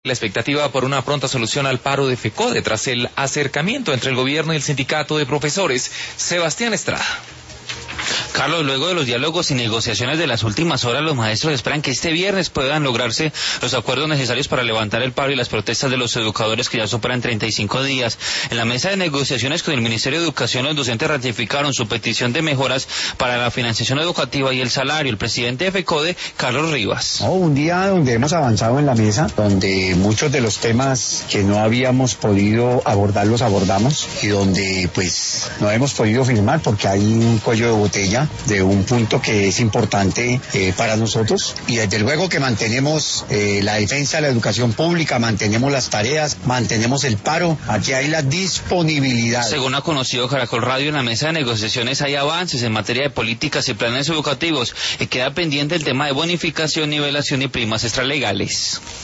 La expectativa por una pronta solución al paro de FECODE tras el acercamiento entre el gobierno y el sindicato de profesores. Sebastián Estrada. Carlos, luego de los diálogos y negociaciones de las últimas horas, los maestros esperan que este viernes puedan lograrse los acuerdos necesarios para levantar el paro y las protestas de los educadores que ya superan 35 días. En la mesa de negociaciones con el Ministerio de Educación, los docentes ratificaron su petición de mejoras para la financiación educativa y el salario. El presidente de FECODE, Carlos Rivas. Un día donde hemos avanzado en la mesa, donde muchos de los temas que no habíamos podido abordar los abordamos y donde pues no hemos podido firmar porque hay un cuello de botella de un punto que es importante para nosotros, y desde luego que mantenemos la defensa de la educación pública, mantenemos las tareas, mantenemos el paro. Aquí hay la disponibilidad. Según ha conocido Caracol Radio, en la mesa de negociaciones hay avances en materia de políticas y planes educativos y queda pendiente el tema de bonificación, nivelación y primas extralegales.